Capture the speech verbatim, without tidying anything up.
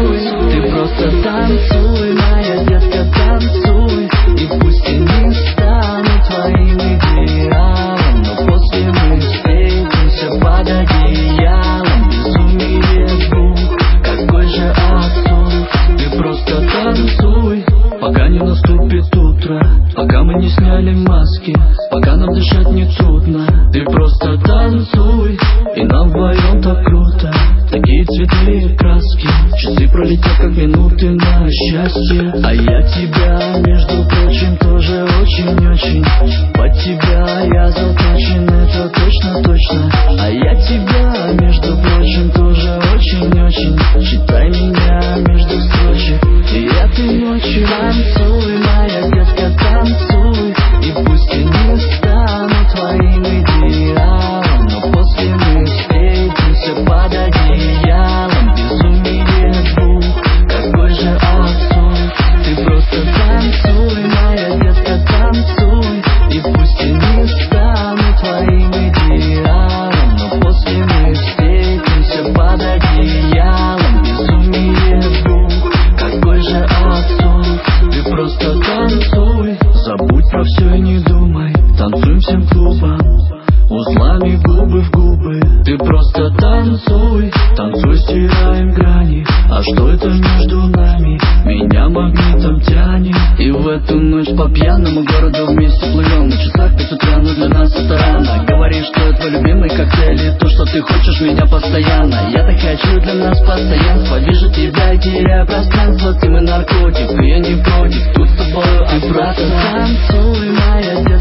танцуй, ты просто танцуй, моя детка, танцуй. И пусть я не стану твоим идеалом, но после мы встретимся под одеялом. Безумие двух, какой же абсурд. Ты просто танцуй, пока не наступит утро, пока мы не сняли маски, пока нам дышать не трудно. Ты просто танцуй, и нам вдвоем так круто. Такие цветные краски, часы пролетят как минуты на счастье. А я тебя, между прочим, тоже очень-очень. Под тебя я заточен, это точно-точно. А я тебя, между прочим, тоже очень-очень. Читай меня между строчек. И этой ночью танцуй, моя детка, танцуй. И пусть я не стану твоим идеалом, но после мы встретимся под одеялом. Безумие двух, какой же абсурд. Ты просто танцуй, моя детка, танцуй. И пусть я не стану твоим идеалом, но после мы встретимся под одеялом. Безумие двух, какой же абсурд. Ты просто танцуй, забудь про все и не думай. Танцуем всем клубом, узлами губы в губы. Ты просто танцуй, танцуй, стираем грани. А что это между нами? Меня магнитом тянет. И в эту ночь по пьяному городу вместе плывем. На часах пять утра, но для нас это рано. Говоришь, что это твой любимый коктейль, и то, что ты хочешь меня постоянно. Я так хочу для нас постоянства. Вижу тебя и теряю пространство. Ты мой наркотик, и я не против. Тут с тобою обратно. Танцуй, моя девушка.